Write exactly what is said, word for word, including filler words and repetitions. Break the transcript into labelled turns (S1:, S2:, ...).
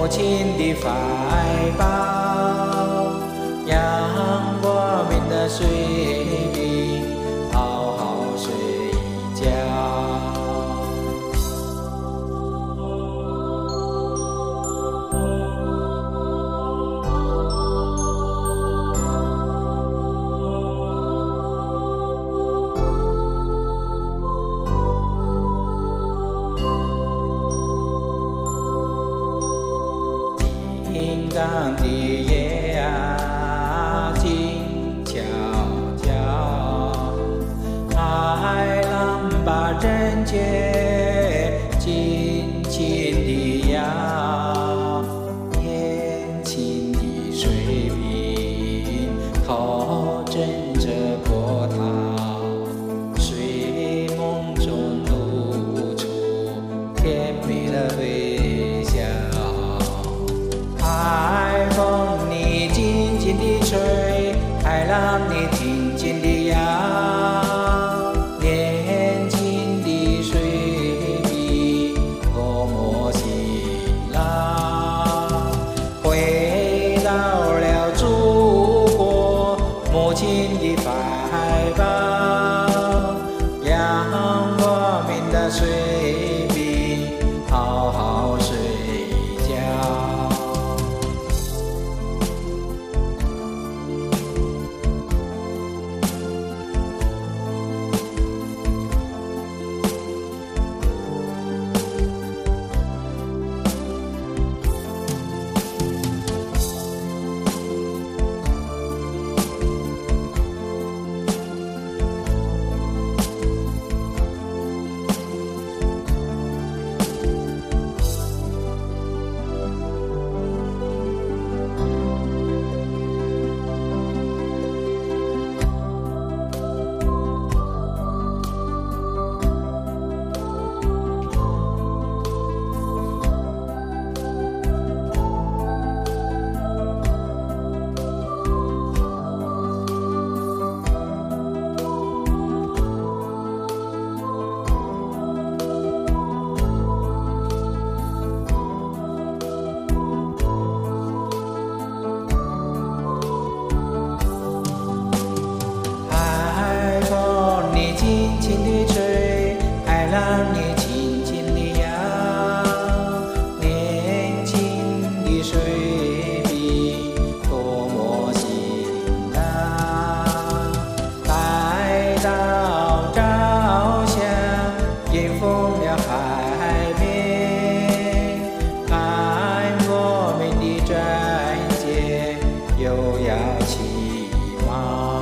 S1: 母亲的怀抱，让我们的水笔好好睡觉。金刚的夜啊，静悄悄，海浪把人间轻轻地摇，年轻的水平透震着波涛，睡梦中露出甜蜜的微笑。海风你轻轻地吹，海浪你轻轻地摇，年轻的水笔多么辛劳。回到了祖国母亲的怀抱，让我们的水笔好好睡觉。轻轻地吹，海浪你轻轻地摇，年轻的水笔多么辛劳。待到朝霞迎风了海面，看我们的战舰又要起锚。